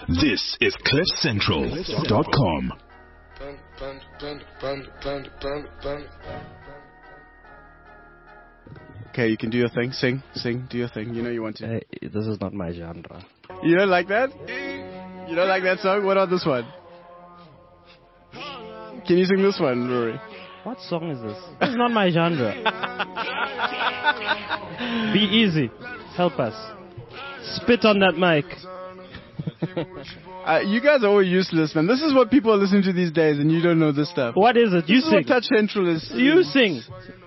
This is CliffCentral.com. Okay, you can do your thing. Sing, do your thing. You know you want to. This is not my genre. You don't like that? You don't like that song? What about this one? Can you sing this one, Rory? What song is this? This is not my genre. Be easy. Help us. Spit on that mic. You guys are all useless, man. This is what people are listening to these days, and you don't know this stuff. What is it? You this sing. Is what Touch Central is. You sing.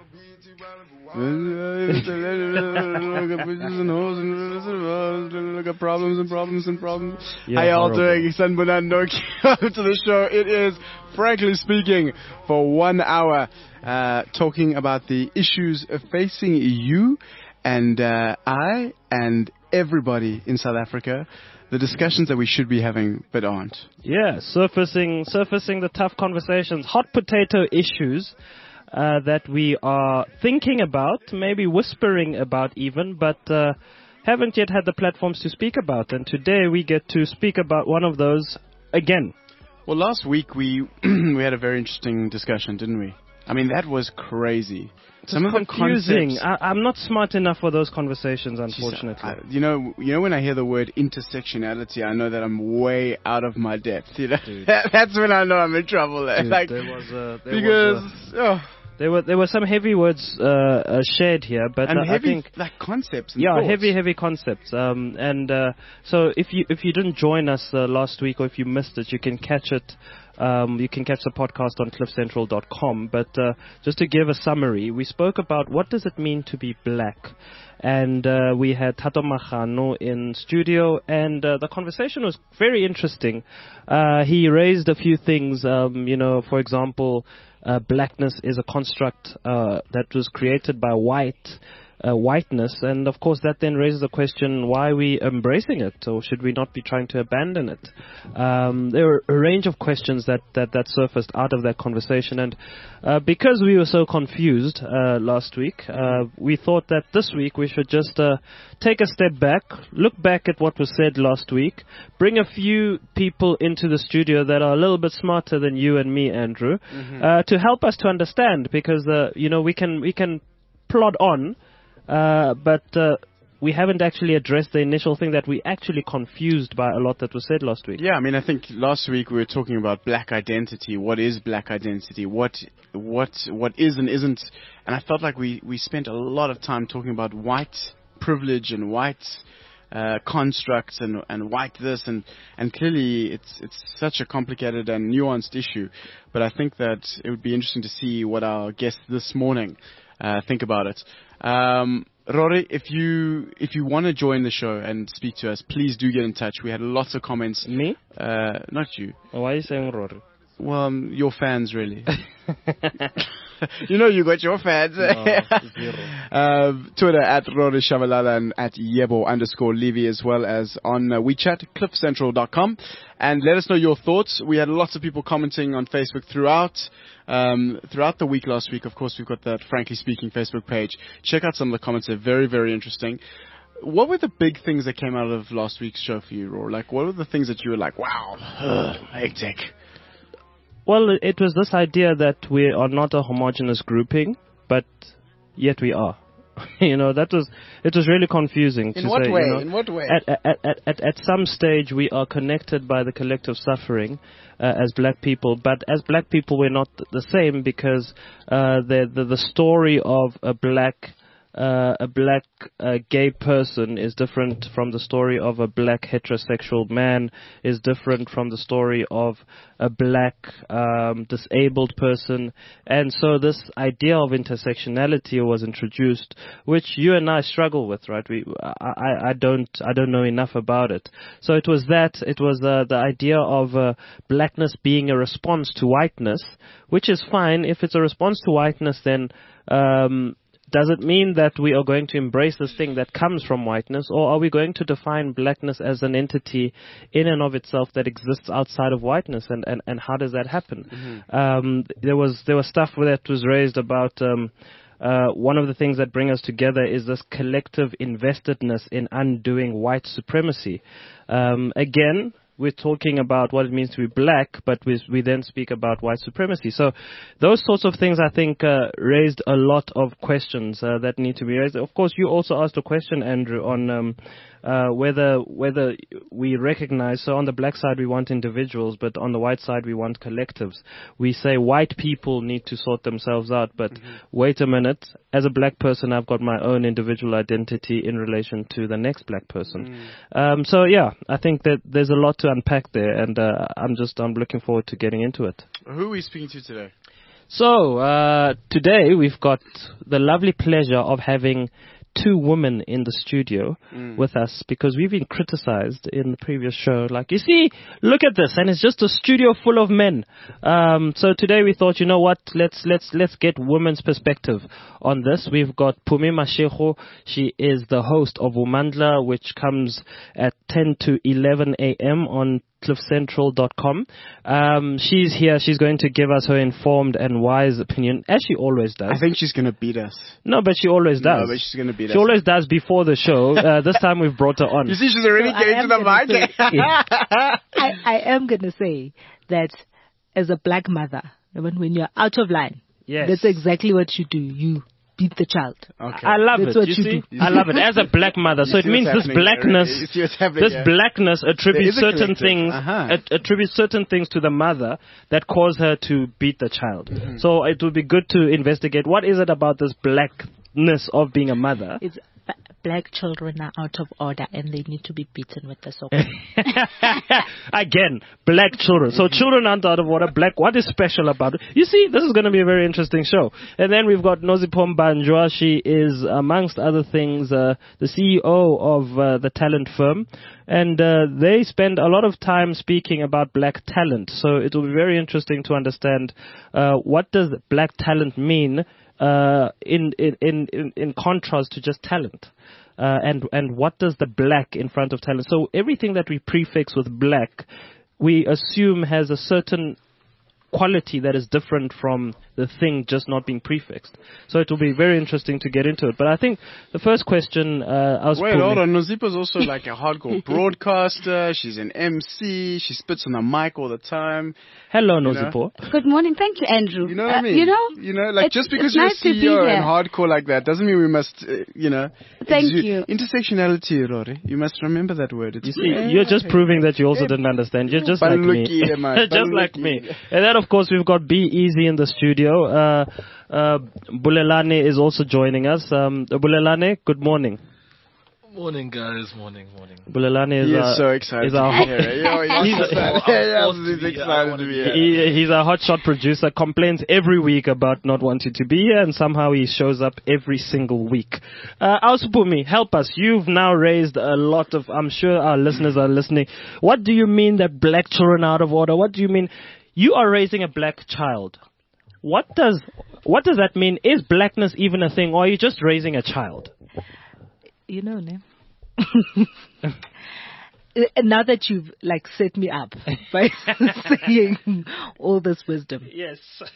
Problems. Yeah, How y'all horrible. doing? Sanbonando, welcome to the show. It is, frankly speaking, for 1 hour, talking about the issues facing you and I and everybody in South Africa. The discussions that we should be having but aren't. Yeah, surfacing the tough conversations, hot potato issues that we are thinking about, maybe whispering about even, but haven't yet had the platforms to speak about. And today we get to speak about one of those again. Well, last week we we had a very interesting discussion, didn't we? I mean, that was crazy. Some of the confusing. concepts. I'm not smart enough for those conversations, unfortunately. You know, when I hear the word intersectionality, I know that I'm way out of my depth. You know, that's when I know I'm in trouble. Dude, like there were some heavy words shared here, but and I heavy think like concepts. And yeah, thoughts. heavy concepts. So if you didn't join us last week, or if you missed it, you can catch it. You can catch the podcast on CliffCentral.com. But just to give a summary, we spoke about what does it mean to be black. And we had Tato Magano in studio, and the conversation was very interesting. He raised a few things, for example, blackness is a construct that was created by whiteness, and of course that then raises the question, why are we embracing it, or should we not be trying to abandon it? There were a range of questions that surfaced out of that conversation, and because we were so confused last week, we thought that this week we should just take a step back, look back at what was said last week, bring a few people into the studio that are a little bit smarter than you and me, Andrew, to help us to understand, because we can plod on, but we haven't actually addressed the initial thing that we actually confused by a lot that was said last week. Yeah, I mean, I think last week we were talking about black identity. What is black identity? What is and isn't? And I felt like we spent a lot of time talking about white privilege and white constructs and white this, and clearly it's such a complicated and nuanced issue. But I think that it would be interesting to see what our guests this morning think about it. Rory, if you want to join the show and speak to us, please do get in touch. We had lots of comments. Me? Not you. Why are you saying Rory? Well, your fans, really. You got your fans. Zero. Twitter at Rory Shabalala and at Yebo_Levy, as well as on WeChat, CliffCentral.com. And let us know your thoughts. We had lots of people commenting on Facebook throughout the week last week. Of course, we've got that Frankly Speaking Facebook page. Check out some of the comments. They're very, very interesting. What were the big things that came out of last week's show for you, Rory? Like, what were the things that you were like, wow, hectic? Well, it was this idea that we are not a homogeneous grouping, but yet we are. It was really confusing. In what way? In what way? At some stage, we are connected by the collective suffering as black people, but as black people, we're not the same, because the story of a black gay person is different from the story of a black heterosexual man, is different from the story of a black disabled person. And so this idea of intersectionality was introduced, which you and I struggle with, right? I don't know enough about it. So it was the idea of blackness being a response to whiteness, which is fine. If it's a response to whiteness, then does it mean that we are going to embrace this thing that comes from whiteness, or are we going to define blackness as an entity in and of itself that exists outside of whiteness, and how does that happen? There was stuff that was raised about one of the things that bring us together is this collective investedness in undoing white supremacy. Again, we're talking about what it means to be black, but we then speak about white supremacy. So those sorts of things, I think, raised a lot of questions that need to be raised. Of course, you also asked a question, Andrew, on whether we recognize, so on the black side we want individuals, but on the white side we want collectives. We say white people need to sort themselves out, but wait a minute, as a black person I've got my own individual identity in relation to the next black person. So yeah, I think that there's a lot to unpack there, and I'm looking forward to getting into it. Who are we speaking to today? So today we've got the lovely pleasure of having two women in the studio with us, because we've been criticized in the previous show. Like, you see, look at this, and it's just a studio full of men. So today we thought, you know what, let's get women's perspective on this. We've got Phumi Mashego. She is the host of Umandla, which comes at 10 to 11 a.m. on cliffcentral.com. She's here. She's going to give us her informed and wise opinion, as she always does. I think she's going to beat us. No, but she always does. No, but she's going to beat us. She always does before the show. This time we've brought her on. You see, she's already getting to the mic. I am going to say that as a black mother, when you're out of line, that's exactly what you do. You beat the child. Okay. I love That's it. What you you see? do. I love it. As a black mother, so it means this blackness, blackness attributes certain things, attributes certain things to the mother that cause her to beat the child. So it would be good to investigate what is it about this blackness of being a mother. It's black children are out of order and they need to be beaten with the soap. Again, black children. So children aren't out of order. Black, what is special about it? You see, this is going to be a very interesting show. And then we've got Nozipho Mbanjwa. She is, amongst other things, the CEO of the talent firm. And they spend a lot of time speaking about black talent. So it will be very interesting to understand what does black talent mean in contrast to just talent. And what does the black in front of talent? So everything that we prefix with black, we assume has a certain quality that is different from the thing just not being prefixed. So it will be very interesting to get into it. But I think the first question hold on. Nozipho's also like a hardcore broadcaster. She's an MC. She spits on the mic all the time. Hello, Nozipho. Good morning. Thank you, Andrew. You know what I mean? Like just because you're nice a CEO and hardcore like that doesn't mean we must, Thank you. Intersectionality, Rory. You must remember that word. You see, you're just proving that you also didn't understand. You're just like me. Just like me. And then, of course, we've got Be Easy in the studio. Bulelane is also joining us. Bulelane, good morning. Morning, guys. Morning. Bulelane is so excited. He's our he's a hotshot producer. Complains every week about not wanting to be here, and somehow he shows up every single week. Ausupumi, help us. You've now raised a lot of. I'm sure our listeners are listening. What do you mean that black children are out of order? What do you mean? You are raising a black child. What does that mean? Is blackness even a thing, or are you just raising a child? You know, now that you've set me up by saying all this wisdom. Yes.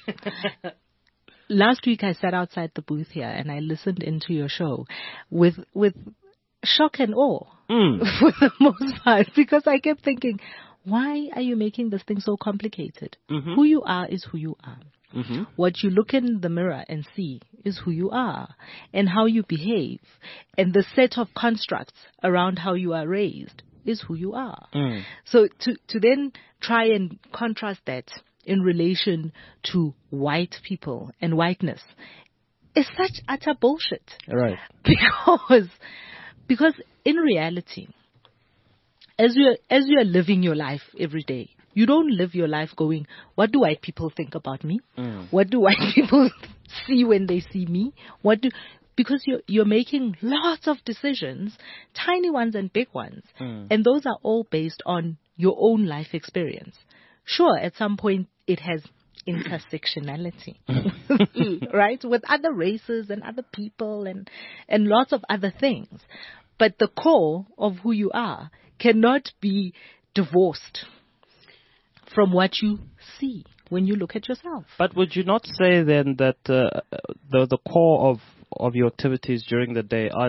Last week I sat outside the booth here and I listened into your show with shock and awe for the most part, because I kept thinking, why are you making this thing so complicated? Who you are is who you are. What you look in the mirror and see is who you are and how you behave, and the set of constructs around how you are raised is who you are. So to then try and contrast that in relation to white people and whiteness is such utter bullshit. Right. Because in reality, as you are living your life every day, you don't live your life going, what do white people think about me? What do white people see when they see me? Because you're making lots of decisions, tiny ones and big ones. And those are all based on your own life experience. Sure, at some point it has intersectionality, right? With other races and other people and lots of other things. But the core of who you are cannot be divorced from what you see when you look at yourself. But would you not say then that the core of your activities during the day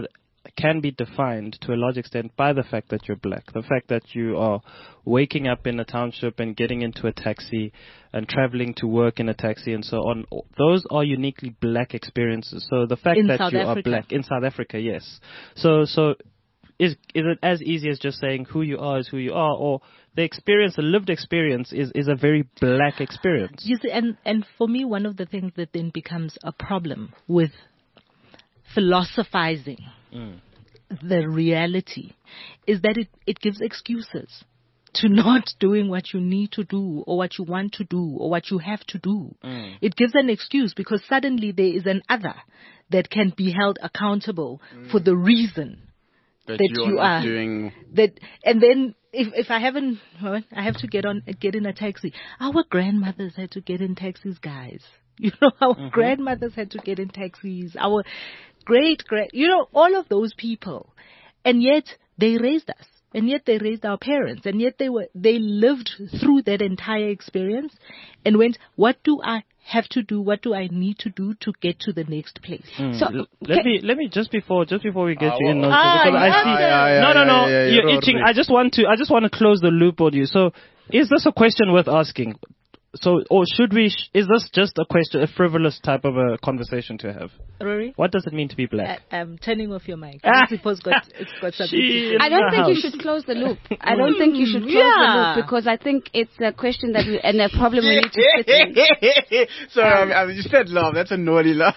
can be defined to a large extent by the fact that you're black. The fact that you are waking up in a township and getting into a taxi and traveling to work in a taxi and so on. Those are uniquely black experiences. So the fact that you are black in South Africa, yes. So is it as easy as just saying who you are is who you are, or the experience, the lived experience is a very black experience? You see, and for me, one of the things that then becomes a problem with philosophizing the reality is that it gives excuses to not doing what you need to do or what you want to do or what you have to do. It gives an excuse because suddenly there is an other that can be held accountable for the reason that you are doing that. And then if I haven't, I have to get in a taxi. Our grandmothers had to get in taxis, guys. You know, our grandmothers had to get in taxis. Our great, all of those people. And yet they raised us. And yet they raised our parents. And yet they lived through that entire experience and went, what do I have to do? What do I need to do to get to the next place? So let me just before we get you in, because I see you're itching. I just want to close the loop on you. So is this a question worth asking? So, or should we? Is this just a frivolous type of a conversation to have? Rory, what does it mean to be black? I'm turning off your mic. It's got something. I don't think you should close the loop. I don't think you should close the loop because I think it's a question that and a problem we need to sit in. Sorry, you said love. That's a naughty laugh.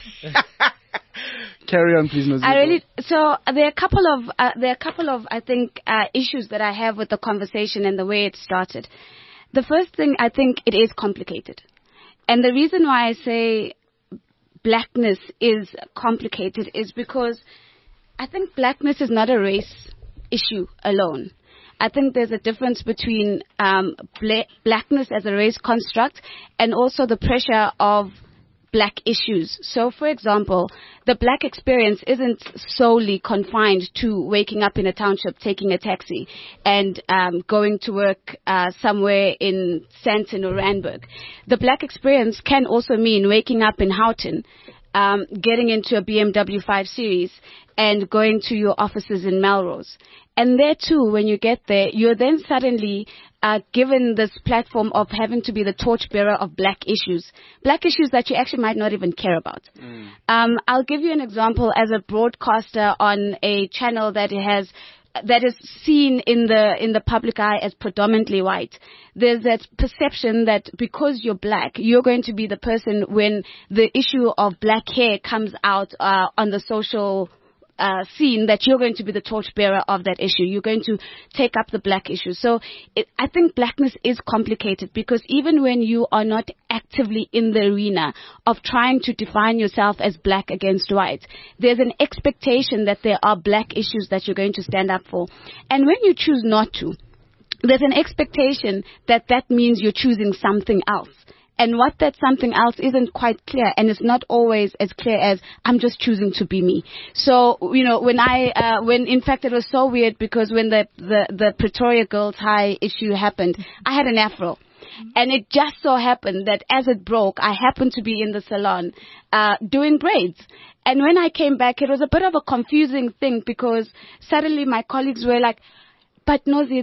Carry on, please, Nozipho. So there are a couple of I think issues that I have with the conversation and the way it started. The first thing, I think it is complicated. And the reason why I say blackness is complicated is because I think blackness is not a race issue alone. I think there's a difference between blackness as a race construct and also the pressure of black issues. So, for example, the black experience isn't solely confined to waking up in a township, taking a taxi, and going to work somewhere in Sandton or Randburg. The black experience can also mean waking up in Houghton, getting into a BMW 5 Series, and going to your offices in Melrose. And there too, when you get there, you're then suddenly given this platform of having to be the torchbearer of black issues that you actually might not even care about. I'll give you an example as a broadcaster on a channel that is seen in the public eye as predominantly white. There's that perception that because you're black, you're going to be the person when the issue of black hair comes out on the social scene, that you're going to be the torchbearer of that issue. You're going to take up the black issue. So I think blackness is complicated because even when you are not actively in the arena of trying to define yourself as black against white, there's an expectation that there are black issues that you're going to stand up for. And when you choose not to, there's an expectation that means you're choosing something else. And what that something else isn't quite clear, and it's not always as clear as I'm just choosing to be me. So, when in fact it was so weird because when the Pretoria Girls High issue happened, I had an afro. And it just so happened that as it broke, I happened to be in the salon doing braids. And when I came back, it was a bit of a confusing thing because suddenly my colleagues were like, but Nozi,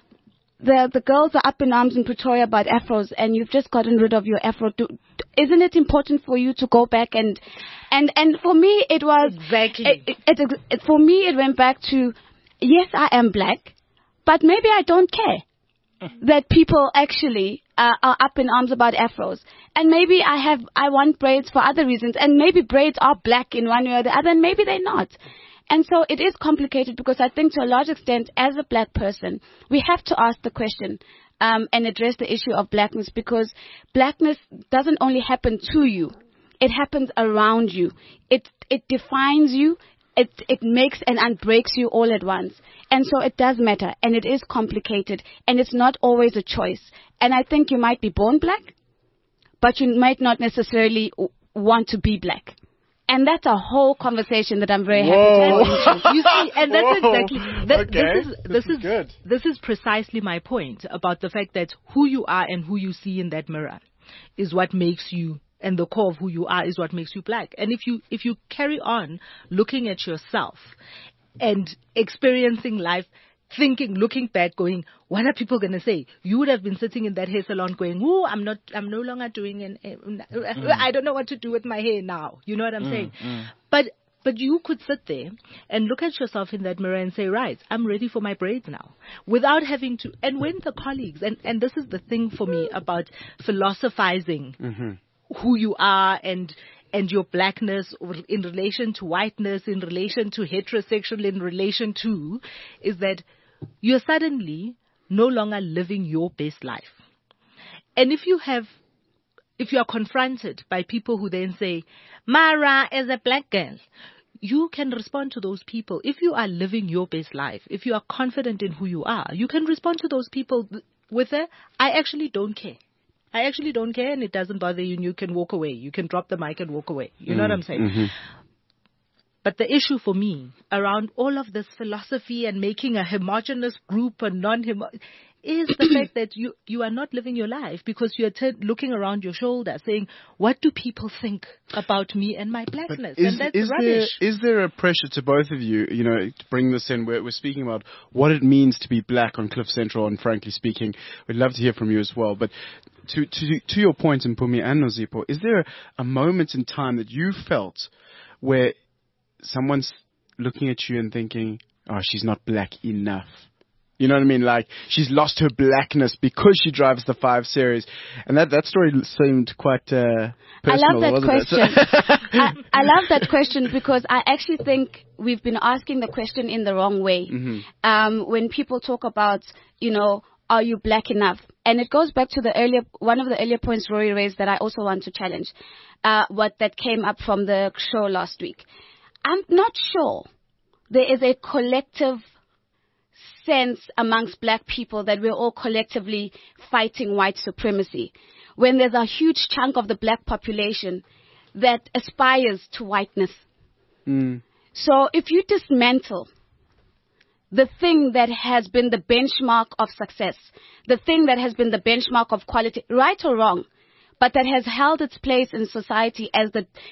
the girls are up in arms in Pretoria about afros, and you've just gotten rid of your afro. Isn't it important for you to go back and for me it was exactly. For me it went back to, yes, I am black, but maybe I don't care that people actually are up in arms about afros, and maybe I want braids for other reasons, and maybe braids are black in one way or the other, and maybe they're not. And so it is complicated because I think to a large extent, as a black person, we have to ask the question and address the issue of blackness, because blackness doesn't only happen to you. It happens around you. It defines you. It makes and unbreaks you all at once. And so it does matter, and it is complicated, and it's not always a choice. And I think you might be born black, but you might not necessarily want to be black. And that's a whole conversation that I'm very happy to have into. You see, and that's exactly this is precisely my point about the fact that who you are and who you see in that mirror is what makes you, and the core of who you are is what makes you black. And if you carry on looking at yourself and experiencing life, looking back, going, what are people going to say? You would have been sitting in that hair salon going, oh, I'm no longer doing I don't know what to do with my hair now. You know what I'm saying? But you could sit there and look at yourself in that mirror and say, right, I'm ready for my braids now, without having to. And when the colleagues, and this is the thing for me about philosophizing who you are and your blackness, or in relation to whiteness, in relation to heterosexual, in relation to, is that you're suddenly no longer living your best life. And if you are confronted by people who then say, Mara, as a black girl, you can respond to those people. If you are living your best life, if you are confident in who you are, you can respond to those people with I actually don't care. I actually don't care, and it doesn't bother you, and you can walk away. You can drop the mic and walk away. You know what I'm saying? But the issue for me around all of this philosophy and making a homogenous group and non-homogenous is the fact that you are not living your life, because you're looking around your shoulder saying, what do people think about me and my blackness? And that's rubbish. Is there a pressure to both of you, to bring this in? We're speaking about what it means to be black on Cliff Central, and frankly speaking, we'd love to hear from you as well. But to your point, Mpumi and Nozipho, is there a moment in time that you felt where someone's looking at you and thinking, oh, she's not black enough? You know what I mean? Like, she's lost her blackness because she drives the 5 Series. And that story seemed quite personal. I love that question. I love that question, because I actually think we've been asking the question in the wrong way. When people talk about, are you black enough? And it goes back to one of the earlier points Rory raised that I also want to challenge, what that came up from the show last week. I'm not sure there is a collective sense amongst black people that we're all collectively fighting white supremacy, when there's a huge chunk of the black population that aspires to whiteness. So if you dismantle the thing that has been the benchmark of success, the thing that has been the benchmark of quality, right or wrong, but that has held its place in society as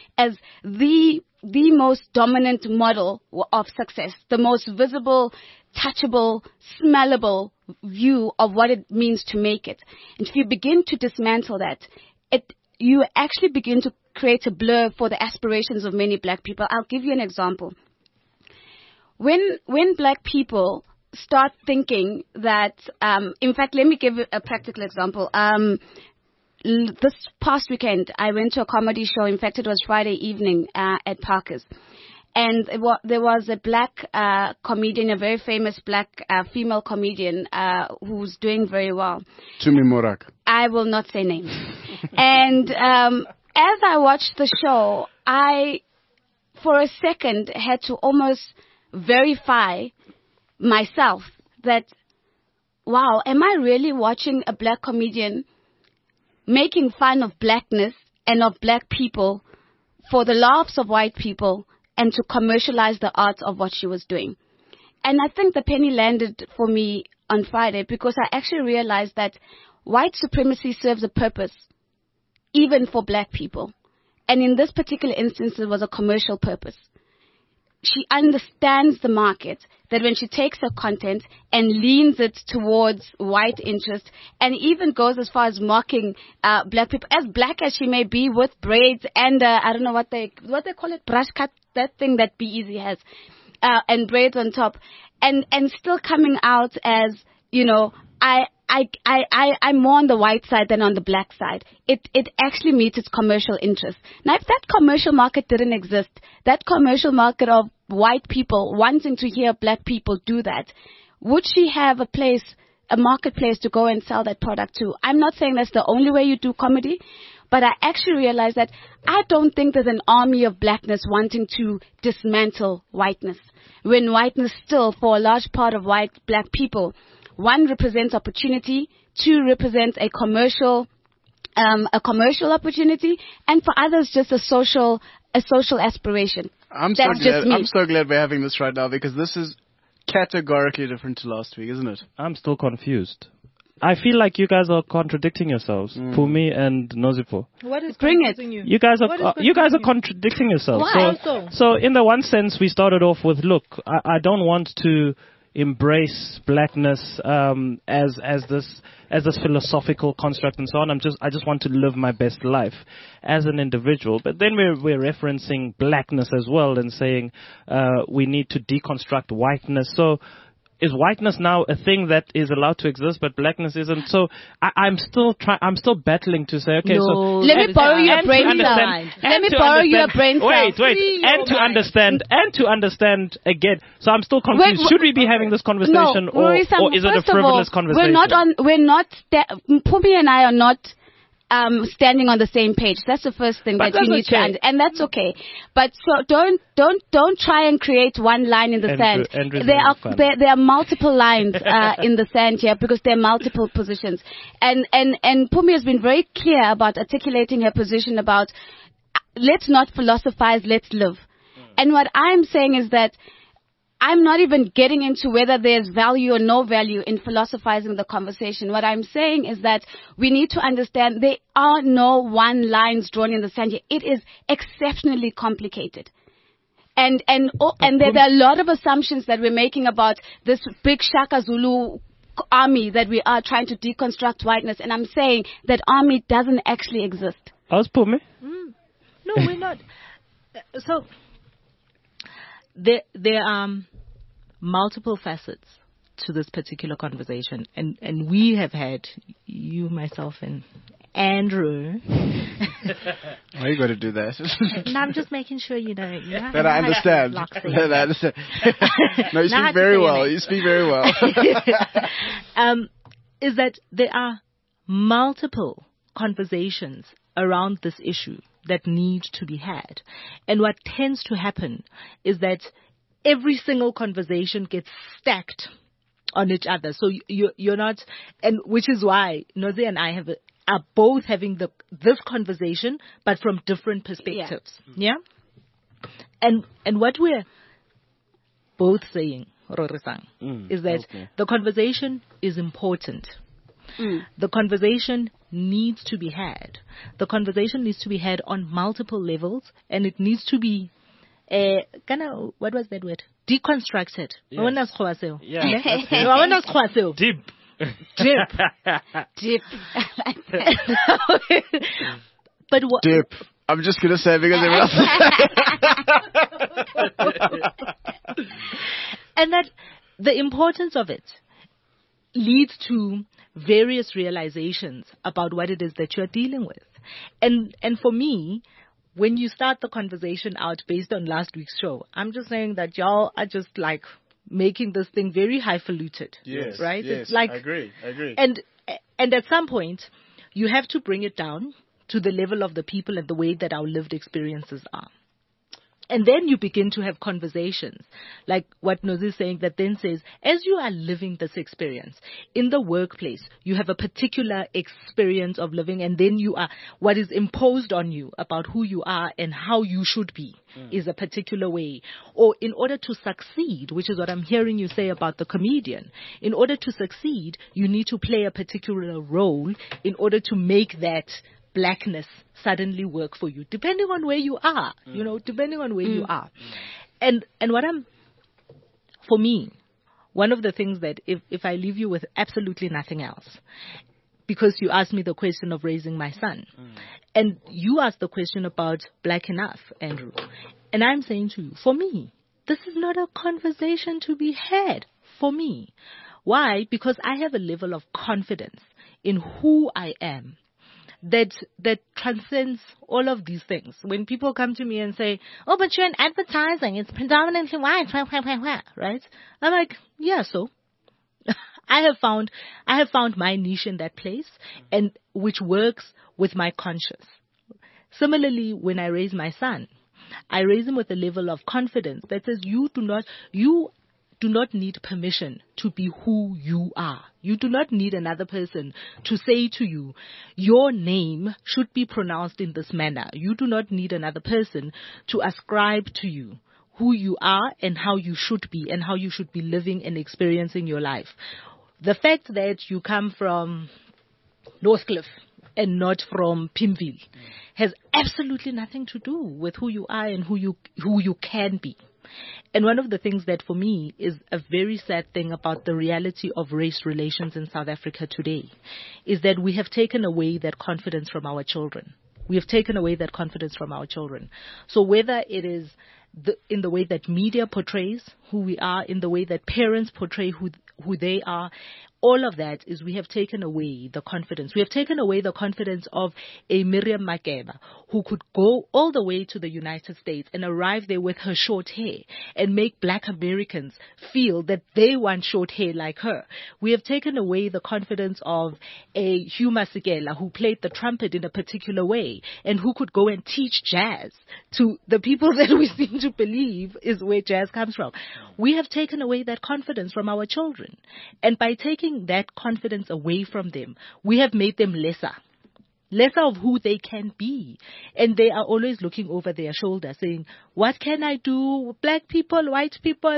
the most dominant model of success, the most visible, touchable, smellable view of what it means to make it. And if you begin to dismantle that, you actually begin to create a blur for the aspirations of many black people. I'll give you an example. When black people start thinking that, in fact, let me give a practical example. This past weekend, I went to a comedy show. In fact, it was Friday evening at Parker's. And there was a black comedian, a very famous black female comedian who's doing very well. Tumi Morak. I will not say names. And as I watched the show, I, for a second, had to almost verify myself that, wow, am I really watching a black comedian making fun of blackness and of black people for the laughs of white people and to commercialize the art of what she was doing? And I think the penny landed for me on Friday, because I actually realized that white supremacy serves a purpose, even for black people. And in this particular instance, it was a commercial purpose. She understands the market, that when she takes her content and leans it towards white interest, and even goes as far as mocking black people, as black as she may be, with braids and I don't know what they call it, brush cut, that thing that Be Easy has, and braids on top, and still coming out as, I'm more on the white side than on the black side. It actually meets its commercial interest. Now, if that commercial market didn't exist, that commercial market of white people wanting to hear black people do that, would she have a marketplace to go and sell that product to? I'm not saying that's the only way you do comedy, but I actually realized that I don't think there's an army of blackness wanting to dismantle whiteness, when whiteness still, for a large part of black people, 1, represents opportunity, 2, represents a commercial opportunity, and for others, just a social aspiration. I'm so glad we're having this right now, because this is categorically different to last week, isn't it? I'm still confused. I feel like you guys are contradicting yourselves, Pumi and Nozipo. What is Bring it. confusing you? You guys What is are contradicting yourselves. Why? So in the one sense, we started off with, look, I don't want to embrace blackness as this philosophical construct and so on. I just want to live my best life as an individual. But then we're referencing blackness as well and saying we need to deconstruct whiteness. So is whiteness now a thing that is allowed to exist, but blackness isn't? So I'm still battling to say, okay, No. so Let me borrow your brain cell. Let me borrow your brain cell. Wait, and to understand again. So I'm still confused. Wait, Should we be having this conversation, No, or Marisa, is it a first of frivolous all, conversation? Pumi and I are not standing on the same page. That's the first thing But that you need that's okay. to and that's okay. But so don't try and create one line in the sand. Andrew's There having fun. there are multiple lines in the sand here because there are multiple positions. And Pumi has been very clear about articulating her position about let's not philosophize, let's live. And what I'm saying is that I'm not even getting into whether there's value or no value in philosophizing the conversation. What I'm saying is that we need to understand there are no one lines drawn in the sand here. It is exceptionally complicated. And there are a lot of assumptions that we're making about this big Shaka Zulu army that we are trying to deconstruct whiteness. And I'm saying that army doesn't actually exist. How's Pumi? No, we're not. So there are multiple facets to this particular conversation, and we have had, you, myself, and Andrew. Why you got to do that? No, I'm just making sure you know. That I understand. That I understand. No, you speak very well. You speak very well. Is that there are multiple conversations around this issue that need to be had. And what tends to happen is that every single conversation gets stacked on each other. So you're not, and which is why Nozi and I are both having this conversation, but from different perspectives. Yeah? And what we're both saying, Rorisang, is that the conversation is important. The conversation needs to be had. The conversation needs to be had on multiple levels, and it needs to be what was that word? Deconstructed. Yes. Deep. Deep. But what? Dip. I'm just gonna say because everyone else. And that the importance of it leads to various realizations about what it is that you're dealing with. And for me, when you start the conversation out based on last week's show, I'm just saying that y'all are just like making this thing very highfalutin. Yes. Right? Yes. It's like, I agree. And at some point, you have to bring it down to the level of the people and the way that our lived experiences are. And then you begin to have conversations, like what Nozi is saying, that then says, as you are living this experience in the workplace, you have a particular experience of living, and then you are, what is imposed on you about who you are and how you should be is a particular way. Or in order to succeed, which is what I'm hearing you say about the comedian, in order to succeed, you need to play a particular role in order to make that blackness suddenly work for you, depending on where you are, depending on where you are. And for me, one of the things that if I leave you with absolutely nothing else, because you asked me the question of raising my son, and you asked the question about Black Enough, Andrew, and I'm saying to you, for me, this is not a conversation to be had for me. Why? Because I have a level of confidence in who I am that transcends all of these things. When people come to me and say, oh, but you're in advertising, it's predominantly white, right? I'm like, yeah, so I have found my niche in that place, and which works with my conscience. Similarly, when I raise my son, I raise him with a level of confidence that says you do not need permission to be who you are. You do not need another person to say to you, your name should be pronounced in this manner. You do not need another person to ascribe to you who you are and how you should be and how you should be living and experiencing your life. The fact that you come from Northcliffe and not from Pimville has absolutely nothing to do with who you are and who you can be. And one of the things that for me is a very sad thing about the reality of race relations in South Africa today is that we have taken away that confidence from our children. We have taken away that confidence from our children. So whether it is in the way that media portrays who we are, in the way that parents portray who they are, all of that is we have taken away the confidence. We have taken away the confidence of a Miriam Makeba who could go all the way to the United States and arrive there with her short hair and make Black Americans feel that they want short hair like her. We have taken away the confidence of a Hugh Masekela who played the trumpet in a particular way and who could go and teach jazz to the people that we seem to believe is where jazz comes from. We have taken away that confidence from our children. And by taking that confidence away from them, we have made them lesser of who they can be. And they are always looking over their shoulder saying, what can I do? Black people, white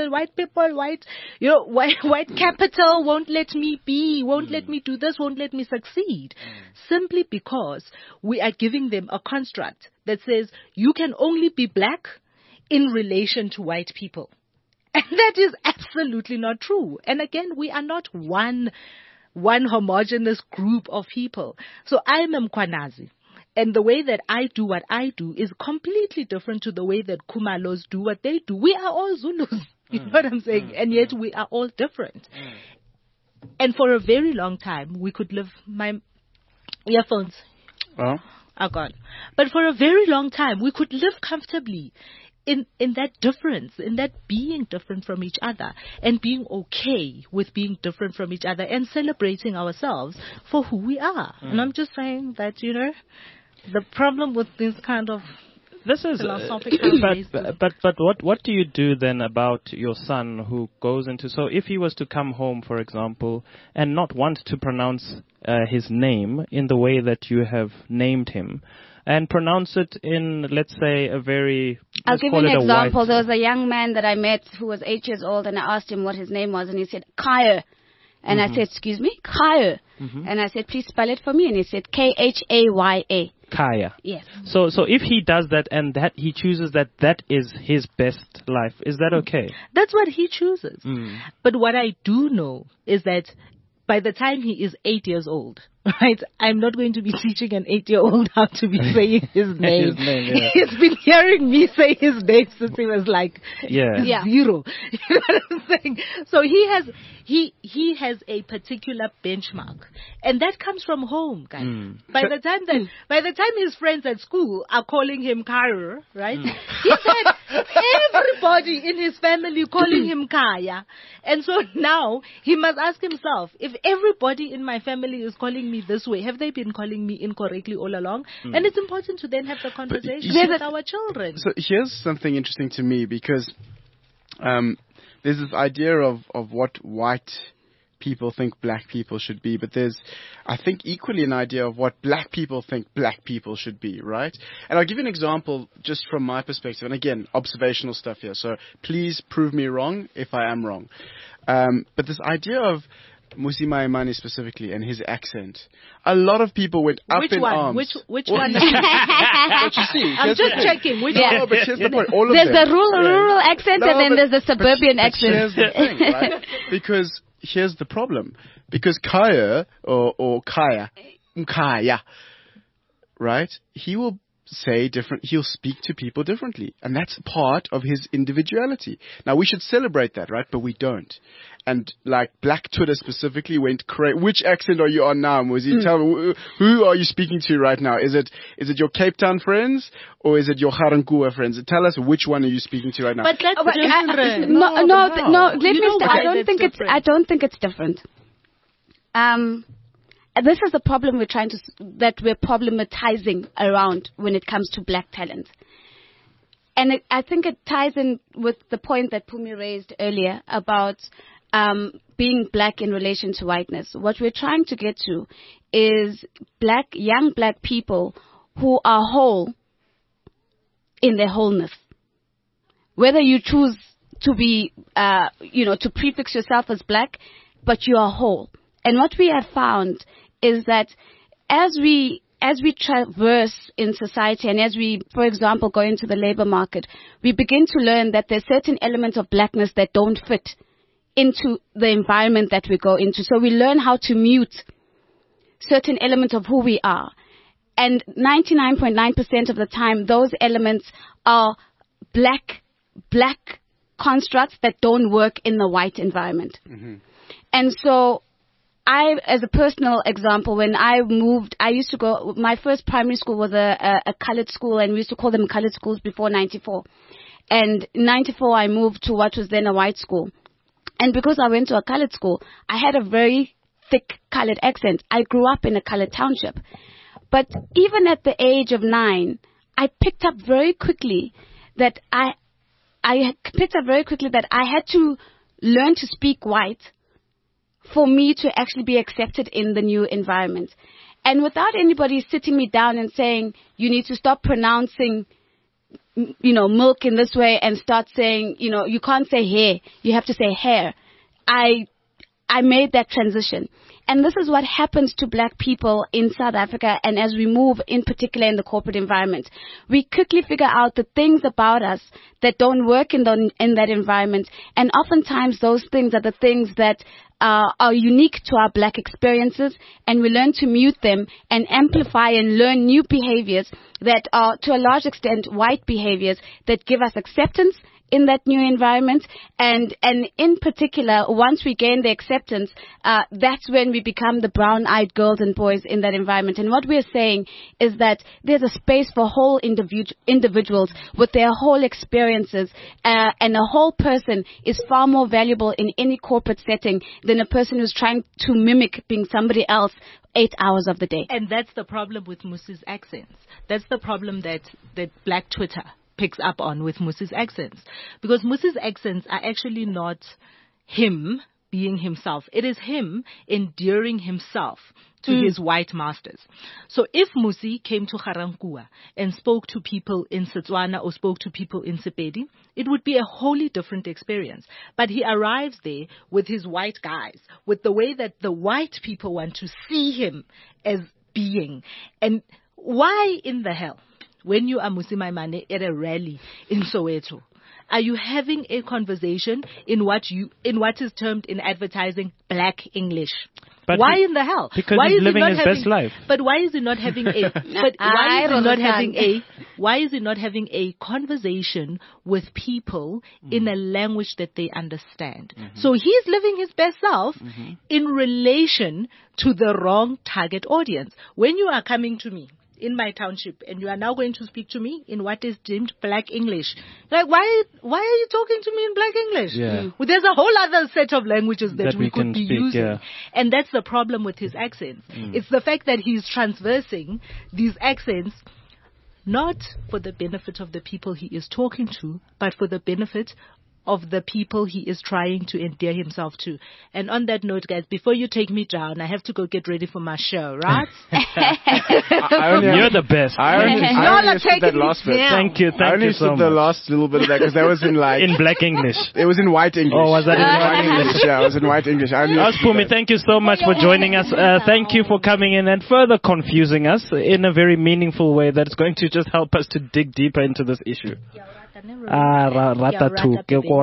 capital won't let me be, won't let me do this, won't let me succeed. Simply because we are giving them a construct that says you can only be black in relation to white people. And that is absolutely not true. And again, we are not one homogeneous group of people. So I am Mkhwanazi. And the way that I do what I do is completely different to the way that Khumalos do what they do. We are all Zulus. You know what I'm saying? And yet we are all different. And for a very long time, we could live... My earphones are gone. But for a very long time, we could live comfortably in that difference, in that being different from each other and being okay with being different from each other and celebrating ourselves for who we are. And I'm just saying that, the problem with this kind of philosophical but what do you do then about your son who goes into, so if he was to come home, for example, and not want to pronounce his name in the way that you have named him, and pronounce it in, let's say, a very... I'll give you an example. There was a young man that I met who was 8 years old, and I asked him what his name was, and he said, Kaya. And I said, excuse me? Kaya. And I said, please spell it for me. And he said, Khaya. Kaya. Yes. So if he does that and that he chooses that is his best life, is that okay? That's what he chooses. But what I do know is that by the time he is 8 years old, right, I'm not going to be teaching an 8-year-old how to be saying his name. He's been hearing me say his name since he was like 0. You know what I'm saying? So he has a particular benchmark, and that comes from home, guys. By the time his friends at school are calling him Kaya, right? He's had everybody in his family calling him Kaya, and so now he must ask himself, if everybody in my family is calling me this way, have they been calling me incorrectly all along? And it's important to then have the conversation with our children. So here's something interesting to me, because there's this idea of what white people think black people should be, but there's, I think, equally an idea of what black people think black people should be, right? And I'll give you an example just from my perspective, and again, observational stuff here, so please prove me wrong if I am wrong. But this idea of Mmusi Maimane specifically and his accent, a lot of people went up in arms. Which one? But you see, I'm just checking. Which one? No, but here's the point. All of there's them. the rural accent, and then there's the suburban accent. Here's the thing, right? Because here's the problem. Because Kaya or Kaya, right? He will say different, he'll speak to people differently, and that's part of his individuality. Now, we should celebrate that, right? But we don't. And like Black Twitter specifically went crazy. Which accent are you on now, Muzi? Tell me, who are you speaking to right now? Is it your Cape Town friends or is it your Garankuwa friends? Tell us, which one are you speaking to right now? But that's different. No. I don't think it's different. This is the problem that we're problematizing around when it comes to black talent. And I think it ties in with the point that Pumi raised earlier about being black in relation to whiteness. What we're trying to get to is young black people who are whole in their wholeness. Whether you choose to be, to prefix yourself as black, but you are whole. And what we have found is that as we traverse in society and as we, for example, go into the labor market, we begin to learn that there's certain elements of blackness that don't fit into the environment that we go into. So we learn how to mute certain elements of who we are. And 99.9% of the time, those elements are black constructs that don't work in the white environment. Mm-hmm. And so I, as a personal example, when I moved, I used to go, my first primary school was a colored school, and we used to call them colored schools before 94. And in 94, I moved to what was then a white school. And because I went to a colored school, I had a very thick colored accent. I grew up in a colored township. But even at the age of 9, I picked up very quickly that I had to learn to speak white for me to actually be accepted in the new environment. And without anybody sitting me down and saying, you need to stop pronouncing, milk in this way and start saying, you can't say hair, you have to say hair. I made that transition. And this is what happens to black people in South Africa, and as we move, in particular in the corporate environment. We quickly figure out the things about us that don't work in that environment, and oftentimes those things are the things that are unique to our black experiences, and we learn to mute them and amplify and learn new behaviors that are, to a large extent, white behaviors that give us acceptance in that new environment. And in particular, once we gain the acceptance, that's when we become the brown-eyed girls and boys in that environment. And what we're saying is that there's a space for whole individuals with their whole experiences, and a whole person is far more valuable in any corporate setting than a person who's trying to mimic being somebody else 8 hours of the day. And that's the problem with Musi's accents. That's the problem that Black Twitter picks up on with Musi's accents. Because Musi's accents are actually not him being himself. It is him endearing himself to his white masters. So if Musi came to Ga-Rankuwa and spoke to people in Setswana or spoke to people in Sepedi, it would be a wholly different experience. But he arrives there with his white guys, with the way that the white people want to see him as being. And why in the hell, when you are Musi Maimane at a rally in Soweto, are you having a conversation in what is termed in advertising black English? But why in the hell? Because why he's is living he not his having, best life. But why is he not having a? Why is he not having a conversation with people in a language that they understand? Mm-hmm. So he's living his best self in relation to the wrong target audience. When you are coming to me in my township and you are now going to speak to me in what is deemed black English, like why are you talking to me in black English? Yeah. Well, there's a whole other set of languages that we could be speak, using. yeah. And that's the problem with his accents. It's the fact that he's transversing these accents not for the benefit of the people he is talking to, but for the benefit of the people he is trying to endear himself to. And on that note, guys, before you take me down, I have to go get ready for my show, right? You're the best. I only understood that last bit. Thank you I only so understood the much. last little bit of that because that was in like... In black English. It was in white English. Oh, was that in white English? Yeah, it was in white English. Pumi, thank you so much for joining us. Thank you for coming in and further confusing us in a very meaningful way that's going to just help us to dig deeper into this issue. Rata too.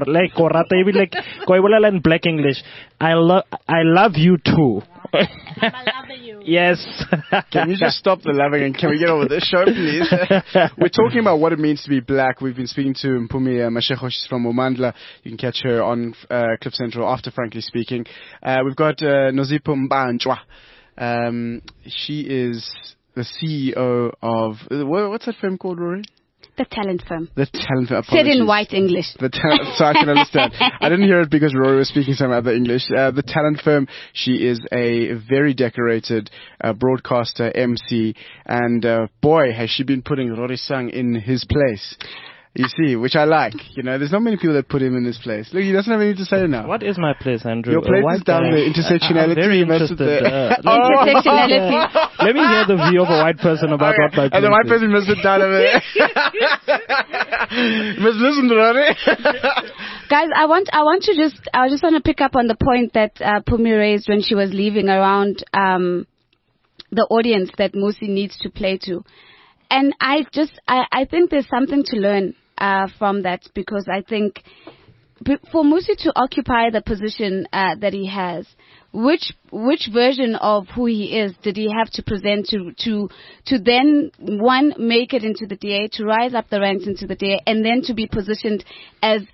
In black English. I love you too. I'm loving you. Yes. Can you just stop the loving and can we get over this show, please? We're talking about what it means to be black. We've been speaking to Mpumi Mashego. She's from Omandla. You can catch her on Cliff Central after Frankly Speaking. We've got Nozipho Mbanjwa. She is the CEO of... What's that firm called, Rory? The talent firm. The talent firm. Said in white English. So I can understand. I didn't hear it because Rory was speaking some other English. The talent firm. She is a very decorated broadcaster, MC, and boy, has she been putting Rory Sang in his place. You see, which I like. You know, there's not many people that put him in this place. Look, he doesn't have anything to say now. What is my place, Andrew? Your place White is down guy. there. Intersectionality. I'm very you must sit interested. there. Intersectionality. Let me hear the view of a white person about what my place And the white is. person must sit down over there. You must listen to Ronnie. Guys, I just want to pick up on the point that Pumi raised when she was leaving around the audience that Musi needs to play to. And I think there's something to learn from that, because I think for Musi to occupy the position that he has, which version of who he is did he have to present to then, one, make it into the DA, to rise up the ranks into the DA, and then to be positioned as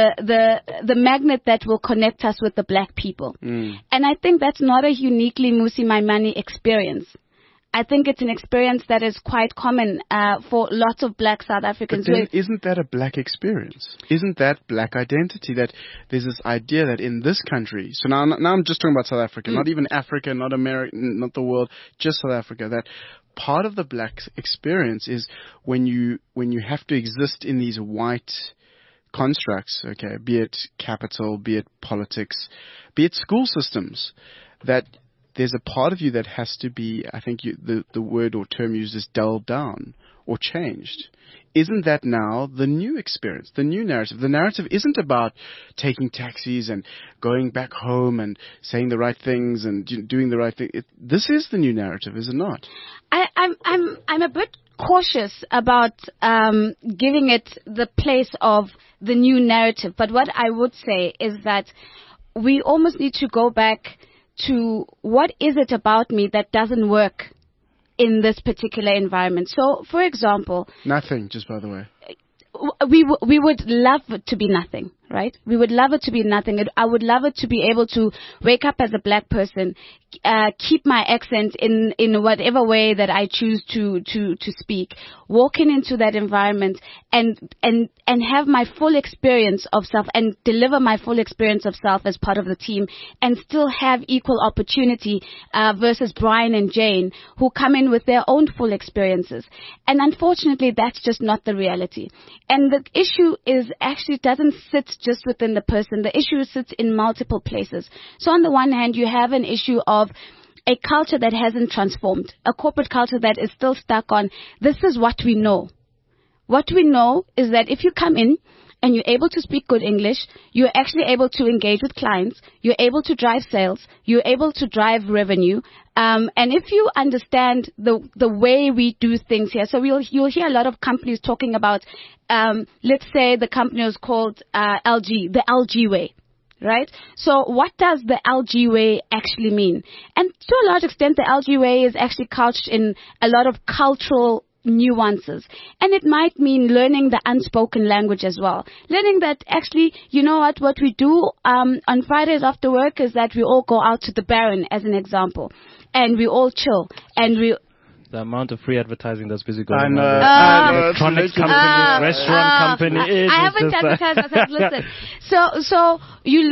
the magnet that will connect us with the black people. And I think that's not a uniquely Musi Maimane experience. I think it's an experience that is quite common for lots of black South Africans. But then isn't that a black experience? Isn't that black identity? That there's this idea that in this country, so now I'm just talking about South Africa, not even Africa, not America, not the world, just South Africa, that part of the black experience is when you have to exist in these white constructs, okay, be it capital, be it politics, be it school systems, that there's a part of you that has to be, I think the word or term used is dulled down or changed. Isn't that now the new experience, the new narrative? The narrative isn't about taking taxis and going back home and saying the right things and doing the right thing. This is the new narrative, is it not? I'm a bit cautious about giving it the place of the new narrative. But what I would say is that we almost need to go back to what is it about me that doesn't work in this particular environment. So, for example... Nothing, just by the way. We would love it to be nothing, right? We would love it to be nothing. I would love it to be able to wake up as a black person, keep my accent in whatever way that I choose to speak, walking into that environment and have my full experience of self and deliver my full experience of self as part of the team, and still have equal opportunity versus Brian and Jane, who come in with their own full experiences. And unfortunately, that's just not the reality. And the issue doesn't sit just within the person. The issue sits in multiple places. So on the one hand, you have an issue of a culture that hasn't transformed, a corporate culture that is still stuck on, this is what we know. What we know is that if you come in and you're able to speak good English, you're actually able to engage with clients, you're able to drive sales, you're able to drive revenue, and if you understand the way we do things here, so you'll hear a lot of companies talking about, let's say the company was called LG, the LG way. Right? So what does the LG way actually mean? And to a large extent, the LG way is actually couched in a lot of cultural nuances. And it might mean learning the unspoken language as well. Learning that actually, you know what we do on Fridays after work is that we all go out to the Baron, as an example. And we all chill. And the amount of free advertising that's busy going I know. on. Electronics companies, restaurant company. I haven't advertised myself. Listen. So you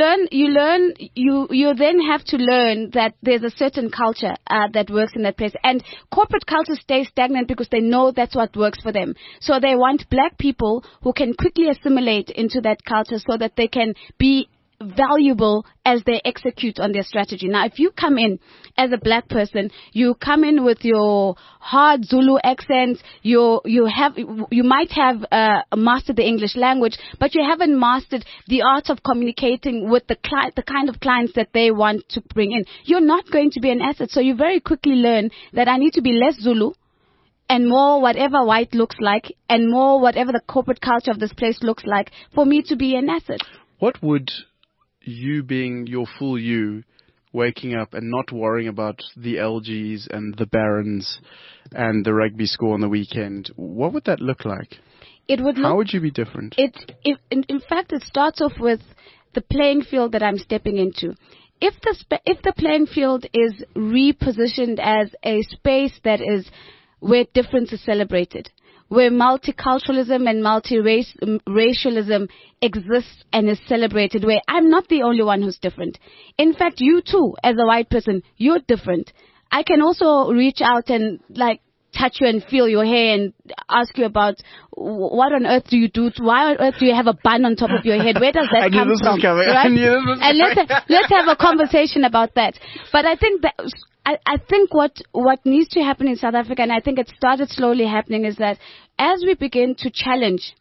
then have to learn that there's a certain culture that works in that place. And corporate culture stays stagnant because they know that's what works for them. So they want black people who can quickly assimilate into that culture so that they can be valuable as they execute on their strategy. Now, if you come in as a black person, you come in with your hard Zulu accent, you might have mastered the English language, but you haven't mastered the art of communicating with the kind of clients that they want to bring in. You're not going to be an asset. So you very quickly learn that I need to be less Zulu and more whatever white looks like, and more whatever the corporate culture of this place looks like, for me to be an asset. What would you being your full you, waking up and not worrying about the LGs and the Barons and the rugby score on the weekend, what would that look like? How would you be different? In fact, it starts off with the playing field that I'm stepping into. If the playing field is repositioned as a space that is where difference is celebrated, where multiculturalism and multiracialism exists and is celebrated, where I'm not the only one who's different. In fact, you too, as a white person, you're different. I can also reach out and touch you and feel your hair and ask you about what on earth do you do? Why on earth do you have a bun on top of your head? Where does that come from? Right? And let's have a conversation about that. But I think that I think what needs to happen in South Africa, and I think it started slowly happening, is that as we begin to challenge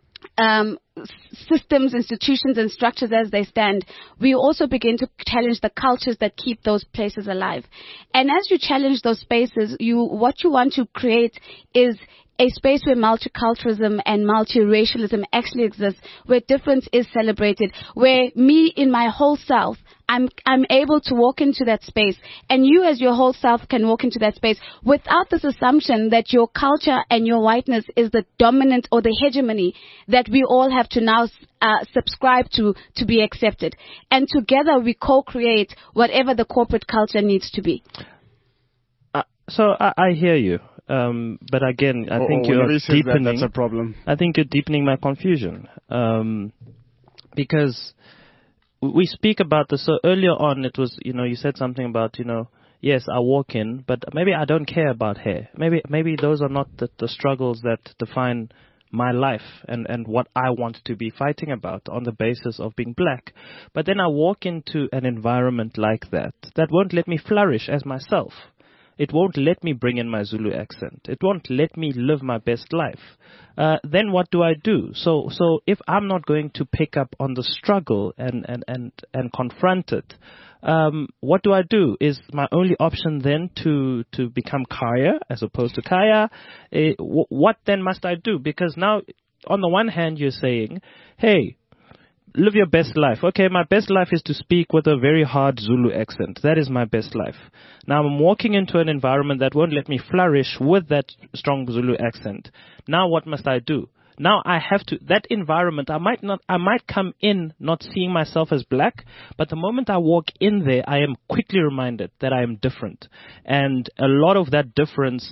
systems, institutions, and structures as they stand, we also begin to challenge the cultures that keep those places alive. And as you challenge those spaces, what you want to create is a space where multiculturalism and multiracialism actually exists, where difference is celebrated, where me in my whole self, I'm able to walk into that space, and you as your whole self can walk into that space without this assumption that your culture and your whiteness is the dominant or the hegemony that we all have to now subscribe to be accepted. And together we co-create whatever the corporate culture needs to be. So I hear you. But again, I think you're deepening. That's a problem. I think you're deepening my confusion. Because we speak about this. So earlier on, it was, you said something about, yes, I walk in, but maybe I don't care about hair. Maybe those are not the struggles that define my life and what I want to be fighting about on the basis of being black. But then I walk into an environment like that won't let me flourish as myself. It won't let me bring in my Zulu accent. It won't let me live my best life. Then what do I do? So if I'm not going to pick up on the struggle and confront it, what do I do? Is my only option then to become Kaya as opposed to Kaya? What then must I do? Because now, on the one hand, you're saying, hey, live your best life. Okay, my best life is to speak with a very hard Zulu accent. That is my best life. Now I'm walking into an environment that won't let me flourish with that strong Zulu accent. Now what must I do? Now I have to, that environment, I might come in not seeing myself as black, but the moment I walk in there, I am quickly reminded that I am different. And a lot of that difference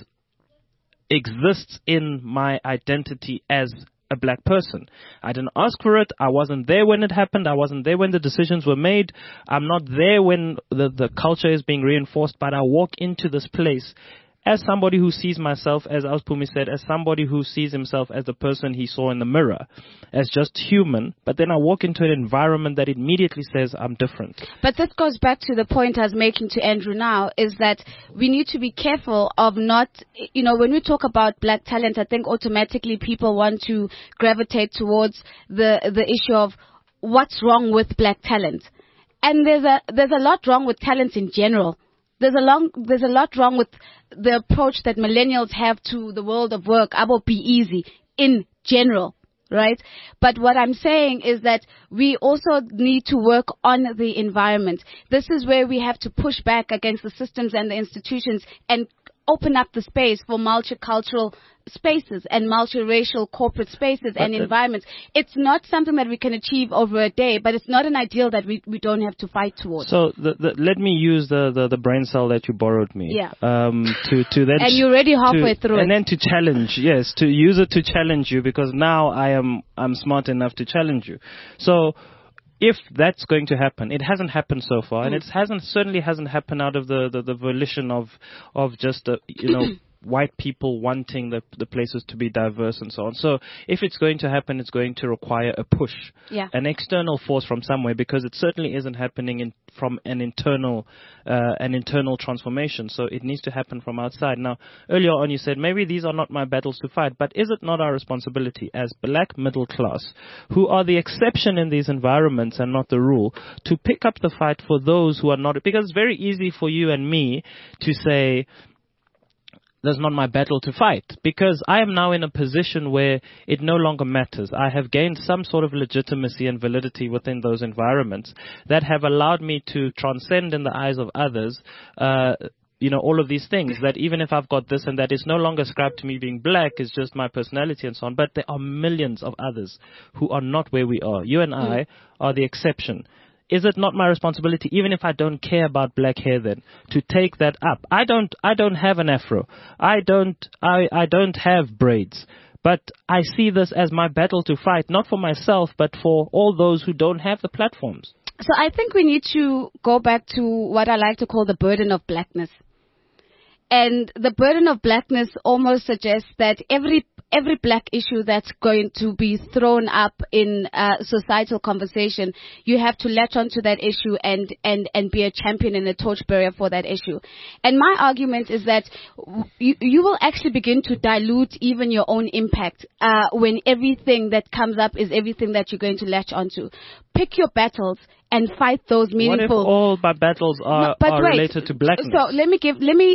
exists in my identity as a black person. I didn't ask for it. I wasn't there when it happened. I wasn't there when the decisions were made. I'm not there when the culture is being reinforced, but I walk into this place as somebody who sees myself, as Auspumi said, as somebody who sees himself as the person he saw in the mirror, as just human, but then I walk into an environment that immediately says I'm different. But that goes back to the point I was making to Andrew now, is that we need to be careful of not, when we talk about black talent, I think automatically people want to gravitate towards the issue of what's wrong with black talent. And there's a lot wrong with talent in general. There's a lot wrong with the approach that millennials have to the world of work. I will be easy in general, right? But what I'm saying is that we also need to work on the environment. This is where we have to push back against the systems and the institutions and open up the space for multicultural spaces and multiracial corporate spaces and environments. It's not something that we can achieve over a day, but it's not an ideal that we don't have to fight towards. So let me use the brain cell that you borrowed me. Yeah. To then and you're already halfway through. And then to challenge, yes, to use it to challenge you, because now I'm smart enough to challenge you. So if that's going to happen, it hasn't happened so far, and it certainly hasn't happened out of the volition of just white people wanting the places to be diverse and so on. So if it's going to happen, it's going to require a push, an external force from somewhere, because it certainly isn't happening from an internal transformation. So it needs to happen from outside. Now, earlier on you said maybe these are not my battles to fight, but is it not our responsibility as black middle class, who are the exception in these environments and not the rule, to pick up the fight for those who are not? Because it's very easy for you and me to say, that's not my battle to fight, because I am now in a position where it no longer matters. I have gained some sort of legitimacy and validity within those environments that have allowed me to transcend in the eyes of others, all of these things, that even if I've got this and that, it's no longer ascribed to me being black, it's just my personality and so on. But there are millions of others who are not where we are. You and I are the exception. Is it not my responsibility, even if I don't care about black hair, then to take that up? I don't have an afro. I don't have braids. But I see this as my battle to fight, not for myself, but for all those who don't have the platforms. So I think we need to go back to what I like to call the burden of blackness. And the burden of blackness almost suggests that every black issue that's going to be thrown up in societal conversation, you have to latch onto that issue and be a champion and a torchbearer for that issue. And my argument is that you will actually begin to dilute even your own impact when everything that comes up is everything that you're going to latch onto. Pick your battles and fight those meaningful. What if all my battles are related to blackness? So let me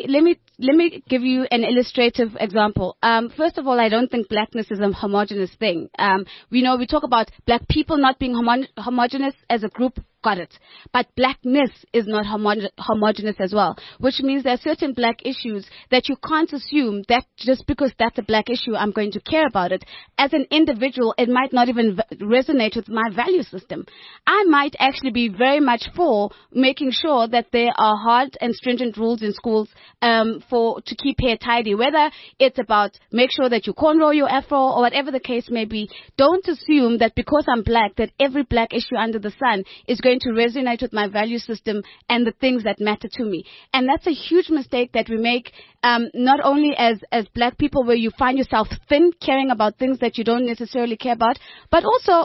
give you an illustrative example. First of all, I don't think blackness is a homogeneous thing. We talk about black people not being homogeneous as a group. Got it. But blackness is not homogeneous as well, which means there are certain black issues that you can't assume that just because that's a black issue, I'm going to care about it. As an individual, it might not even resonate with my value system. I might actually be very much for making sure that there are hard and stringent rules in schools to keep hair tidy, whether it's about make sure that you cornrow your afro or whatever the case may be. Don't assume that because I'm black, that every black issue under the sun is going to resonate with my value system and the things that matter to me. And that's a huge mistake that we make, not only as black people, where you find yourself thin, caring about things that you don't necessarily care about, but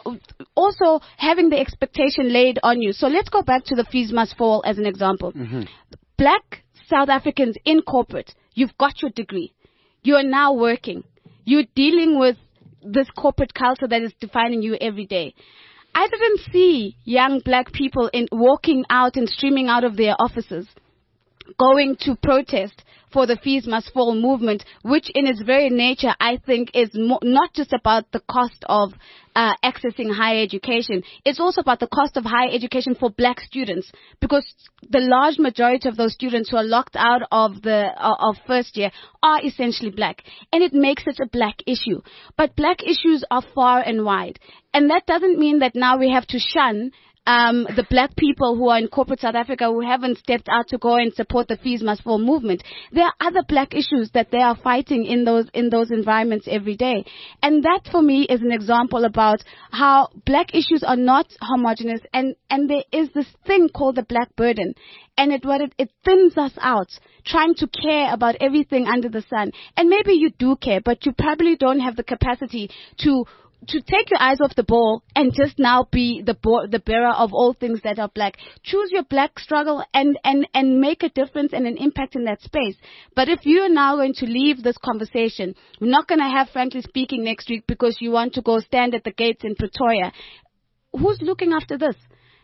also having the expectation laid on you. So let's go back to the fees must fall as an example. Mm-hmm. Black South Africans in corporate, you've got your degree. You are now working. You're dealing with this corporate culture that is defining you every day. I didn't see young black people walking out and streaming out of their offices, going to protest for the fees must fall movement, which in its very nature, I think, is not just about the cost of accessing higher education. It's also about the cost of higher education for black students, because the large majority of those students who are locked out of first year are essentially black, and it makes it a black issue. But black issues are far and wide, and that doesn't mean that now we have to shun the black people who are in corporate South Africa who haven't stepped out to go and support the fees must fall movement. There are other black issues that they are fighting in those environments every day. And that for me is an example about how black issues are not homogeneous, and there is this thing called the black burden. And it thins us out, trying to care about everything under the sun. And maybe you do care, but you probably don't have the capacity to take your eyes off the ball and just now be the bearer of all things that are black. Choose your black struggle and make a difference and an impact in that space. But if you are now going to leave this conversation, we're not going to have Frankly Speaking next week because you want to go stand at the gates in Pretoria. Who's looking after this?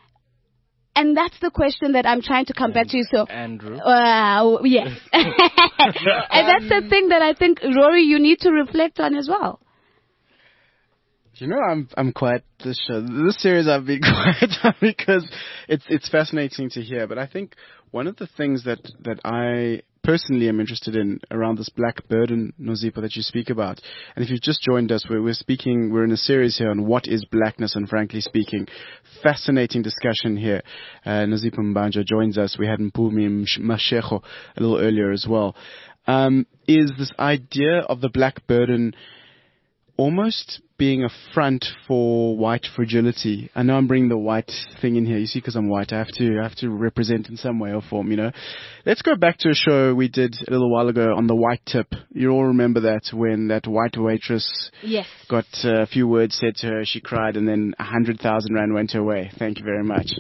And that's the question that I'm trying to come back to. So, Andrew. Yes. And that's the thing that I think, Rory, you need to reflect on as well. You know, I'm quiet this show. This series I've been quiet on because it's fascinating to hear. But I think one of the things that I personally am interested in around this black burden, Nozipho, that you speak about. And if you've just joined us, we're in a series here on what is blackness and Frankly Speaking. Fascinating discussion here. Nozipho Mbanja joins us. We had Mpumi Mashego a little earlier as well. Is this idea of the black burden almost being a front for white fragility? I know I'm bringing the white thing in here. You see, because I'm white, I have to represent in some way or form, you know. Let's go back to a show we did a little while ago on the white tip. You all remember that, when that white waitress got a few words said to her, she cried, and then 100,000 rand went her way. Thank you very much.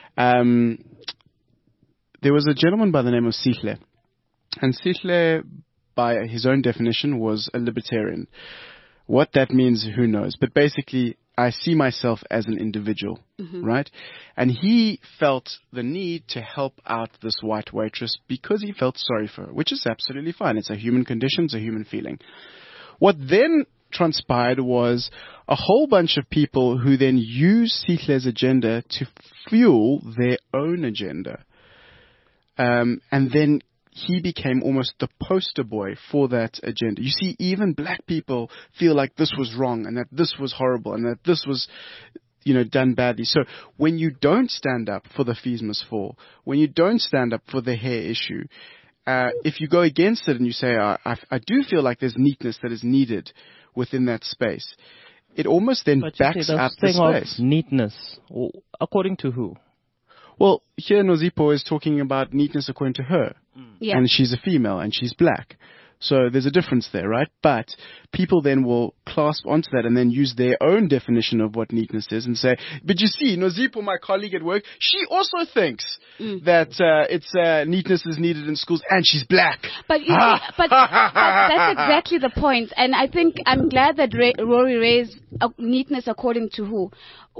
There was a gentleman by the name of Sihle. And Sihle, by his own definition, was a libertarian. What that means, who knows? But basically, I see myself as an individual, right? And he felt the need to help out this white waitress because he felt sorry for her, which is absolutely fine. It's a human condition, it's a human feeling. What then transpired was a whole bunch of people who then used Sihle's agenda to fuel their own agenda. And then he became almost the poster boy for that agenda. You see, even black people feel like this was wrong and that this was horrible and that this was, done badly. So when you don't stand up for the fees must fall, when you don't stand up for the hair issue, if you go against it and you say, I do feel like there's neatness that is needed within that space, it almost then backs up the space. Of neatness, according to who? Well, here Nozipho is talking about neatness according to her. Yeah. and she's a female and she's black. So there's a difference there, right? But people then will clasp onto that and then use their own definition of what neatness is and say, but you see, Nozipo, my colleague at work, she also thinks that neatness is needed in schools, and she's black. But you see, but that's exactly the point. And I think I'm glad that Rory raised neatness according to who.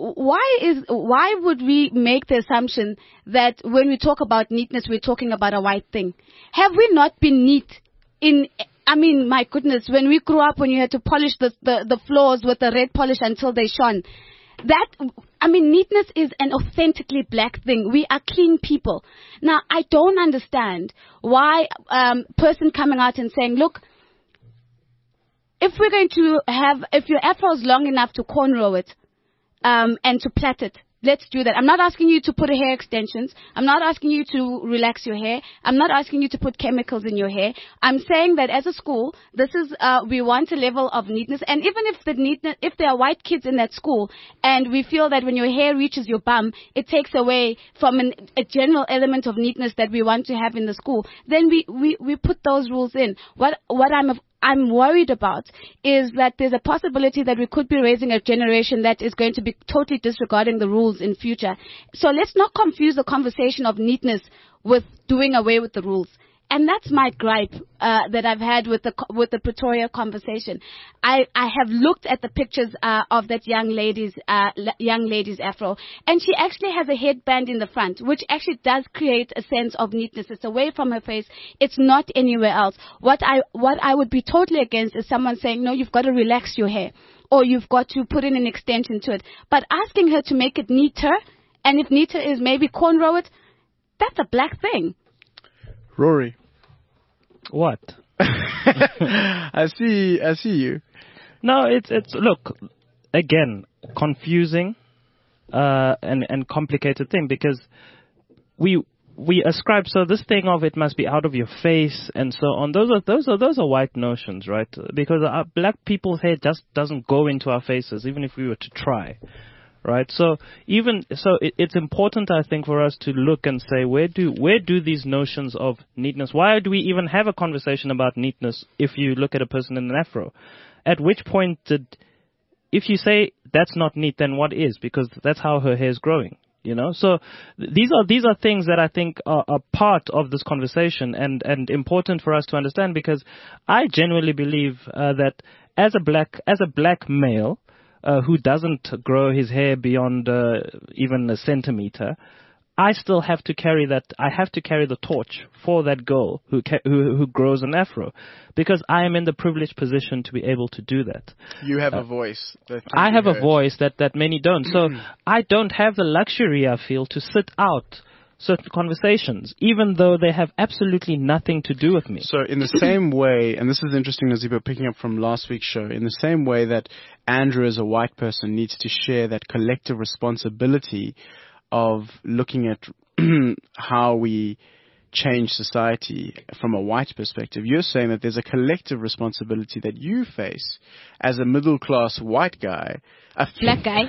Why would we make the assumption that when we talk about neatness, we're talking about a white thing? Have we not been neat? My goodness, when we grew up, when you had to polish the floors with the red polish until they shone, neatness is an authentically black thing. We are clean people. Now, I don't understand why person coming out and saying, look, if your afro is long enough to cornrow it, and to plait it, let's do that. I'm not asking you to put hair extensions. I'm not asking you to relax your hair. I'm not asking you to put chemicals in your hair. I'm saying that as a school, this is, we want a level of neatness. And even if there are white kids in that school, and we feel that when your hair reaches your bum, it takes away from a general element of neatness that we want to have in the school, then we put those rules in. What I'm worried about is that there's a possibility that we could be raising a generation that is going to be totally disregarding the rules in future. So let's not confuse the conversation of neatness with doing away with the rules. And that's my gripe that I've had with the Pretoria conversation. I have looked at the pictures of that young lady's afro, and she actually has a headband in the front, which actually does create a sense of neatness. It's away from her face. It's not anywhere else. What I would be totally against is someone saying, no, you've got to relax your hair, or you've got to put in an extension to it. But asking her to make it neater, and if neater is maybe cornrow it, that's a black thing. Rory. What? I see you. No, it's look, again, confusing and complicated thing, because we ascribe, so this thing of it must be out of your face and so on. Those are white notions, right? Because black people's hair just doesn't go into our faces, even if we were to try. Right, it's important, I think, for us to look and say, where do these notions of neatness? Why do we even have a conversation about neatness if you look at a person in an afro? At which point if you say that's not neat, then what is? Because that's how her hair is growing, you know. So these are things that I think are part of this conversation and important for us to understand, because I genuinely believe that as a black male, who doesn't grow his hair beyond even a centimeter, I still have to carry that. I have to carry the torch for that girl who grows an afro, because I am in the privileged position to be able to do that. You have a voice. I have a voice that many don't. So I don't have the luxury, I feel, to sit out certain conversations, even though they have absolutely nothing to do with me. So in the same way, and this is interesting, Nozipo, picking up from last week's show, in the same way that Andrew as a white person needs to share that collective responsibility of looking at how we change society from a white perspective, you're saying that there's a collective responsibility that you face as a middle-class white guy. Black guy.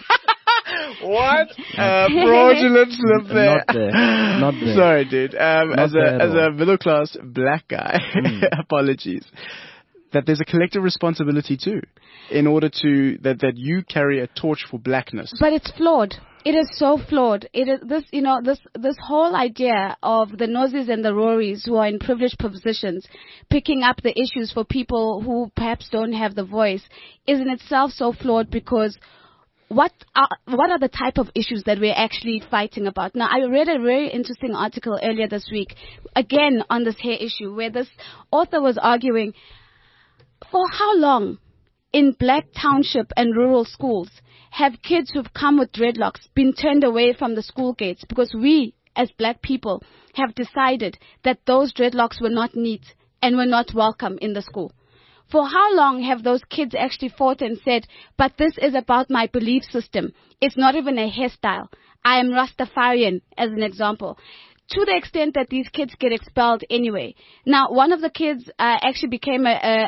What? Fraudulent slip there. Not there. Sorry, dude. As a middle-class black guy, apologies. That there's a collective responsibility too, in order to that you carry a torch for blackness. But it's flawed. It is so flawed. It is this whole idea of the Nozis and the Rorys who are in privileged positions picking up the issues for people who perhaps don't have the voice is in itself so flawed, because what are the type of issues that we're actually fighting about? Now, I read a very interesting article earlier this week, again on this hair issue, where this author was arguing, for how long in black township and rural schools have kids who've come with dreadlocks been turned away from the school gates because we, as black people, have decided that those dreadlocks were not neat and were not welcome in the school? For how long have those kids actually fought and said, but this is about my belief system. It's not even a hairstyle. I am Rastafarian, as an example. To the extent that these kids get expelled anyway. Now, one of the kids actually became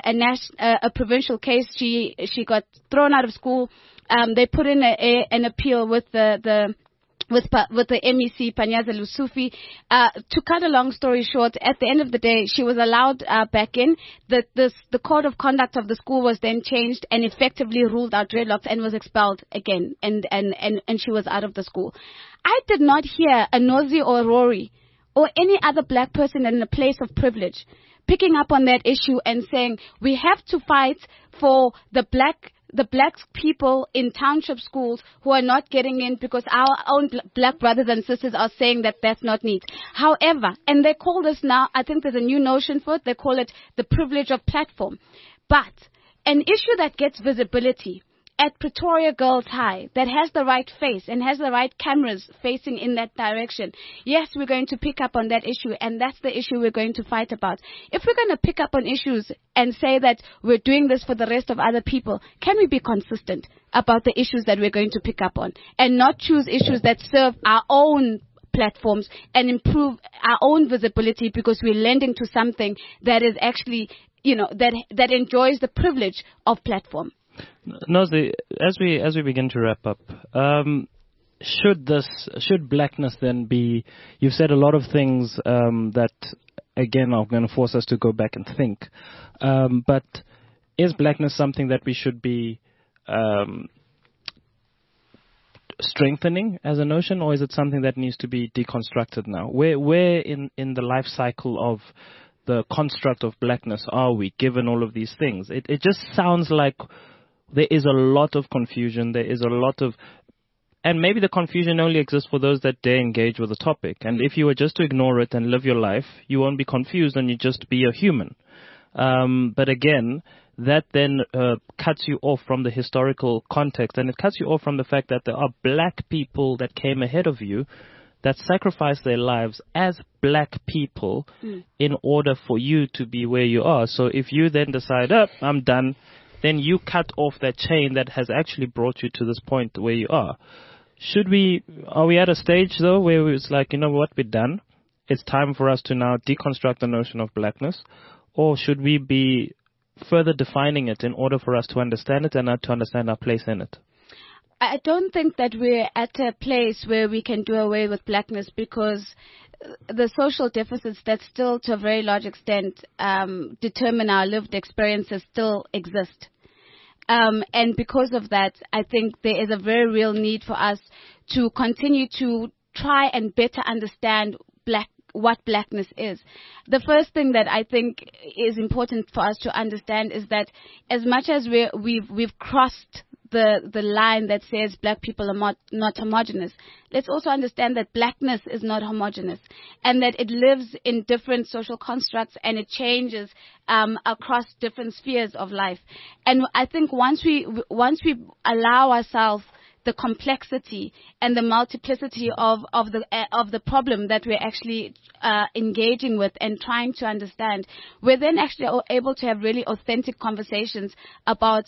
a provincial case. She got thrown out of school. They put in an appeal with the with the MEC Panyaza Lusufi. To cut a long story short, at the end of the day, she was allowed back in. The code of conduct of the school was then changed and effectively ruled out dreadlocks and was expelled again, and she was out of the school. I did not hear a Nozi or Rory or any other black person in a place of privilege picking up on that issue and saying we have to fight for the black people in township schools who are not getting in because our own black brothers and sisters are saying that that's not neat. However, and they call this now, I think there's a new notion for it, they call it the privilege of platform. But an issue that gets visibility at Pretoria Girls High that has the right face and has the right cameras facing in that direction, yes, we're going to pick up on that issue, and that's the issue we're going to fight about. If we're going to pick up on issues and say that we're doing this for the rest of other people, can we be consistent about the issues that we're going to pick up on and not choose issues that serve our own platforms and improve our own visibility because we're lending to something that is actually, that enjoys the privilege of platform? Nozi, as we begin to wrap up, should blackness then be? You've said a lot of things that again are going to force us to go back and think. But is blackness something that we should be strengthening as a notion, or is it something that needs to be deconstructed now? Where in the life cycle of the construct of blackness are we, given all of these things? It just sounds like there is a lot of confusion. There is a lot of, and maybe the confusion only exists for those that dare engage with the topic. And if you were just to ignore it and live your life, you won't be confused and you just be a human. But again, that then cuts you off from the historical context, and it cuts you off from the fact that there are black people that came ahead of you that sacrificed their lives as black people in order for you to be where you are. So if you then decide, I'm done, then you cut off that chain that has actually brought you to this point where you are. Are we at a stage though where it's like, you know what, we're done? It's time for us to now deconstruct the notion of blackness, or should we be further defining it in order for us to understand it and to understand our place in it? I don't think that we're at a place where we can do away with blackness, because the social deficits that still, to a very large extent, determine our lived experiences still exist. And because of that, I think there is a very real need for us to continue to try and better understand what blackness is. The first thing that I think is important for us to understand is that as much as we've crossed the line that says black people are not homogenous, let's also understand that blackness is not homogenous, and that it lives in different social constructs and it changes across different spheres of life. And I think once we allow ourselves the complexity and the multiplicity of the problem that we're actually engaging with and trying to understand, we're then actually able to have really authentic conversations about,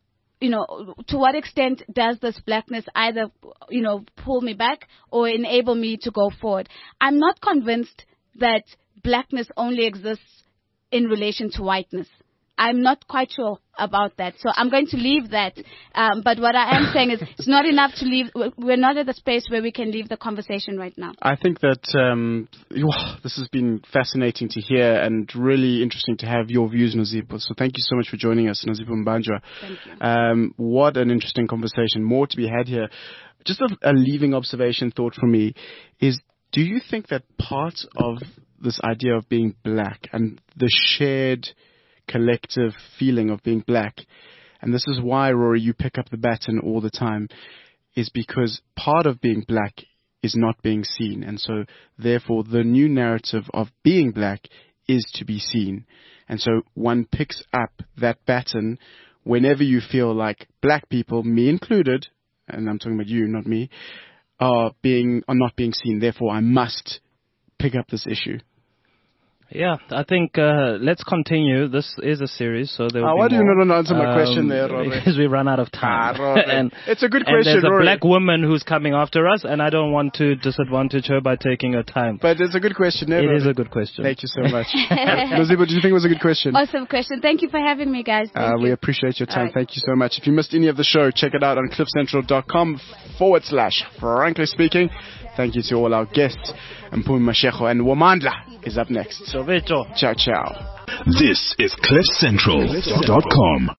to what extent does this blackness either, pull me back or enable me to go forward. I'm not convinced that blackness only exists in relation to whiteness. I'm not quite sure about that. So I'm going to leave that. But what I am saying is it's not enough to leave. We're not at the space where we can leave the conversation right now. I think that this has been fascinating to hear and really interesting to have your views, Nozipho. So thank you so much for joining us, Nozipho Mbanjwa. Thank you. What an interesting conversation. More to be had here. Just a leaving observation thought from me is, do you think that part of this idea of being black and the shared collective feeling of being black, and this is why, Rory, you pick up the baton all the time, is because part of being black is not being seen, and so therefore the new narrative of being black is to be seen. And so one picks up that baton whenever you feel like black people, me included, and I'm talking about you, not me, are not being seen, therefore I must pick up this issue. Yeah, I think let's continue. This is a series, so there will be why do you more. not answer my question there, Rory? Because we run out of time. Rory. It's a good question, and there's Rory. a black woman who's coming after us, and I don't want to disadvantage her by taking her time. But it's a good question, It is a good question. Thank you so much. Nozibo, do you think it was a good question? Awesome question. Thank you for having me, guys. Thank We you. appreciate your time. All right. Thank you so much. If you missed any of the show, check it out on cliffcentral.com/frankly speaking. Thank you to all our guests. Mpumi Mashego and Womandla is up next. Soweto. Ciao, ciao. This is cliffcentral.com.